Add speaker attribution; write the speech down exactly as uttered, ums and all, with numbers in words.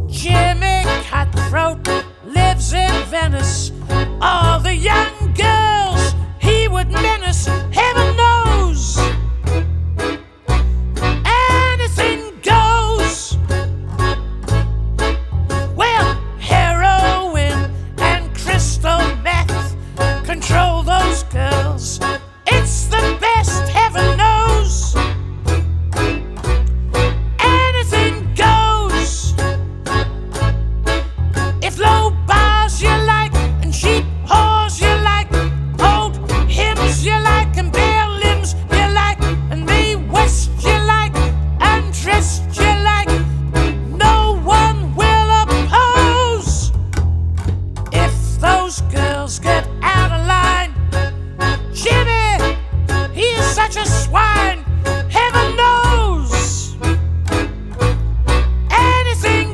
Speaker 1: Jimmy Cutthroat lives in Venice. All the young girls he would menace.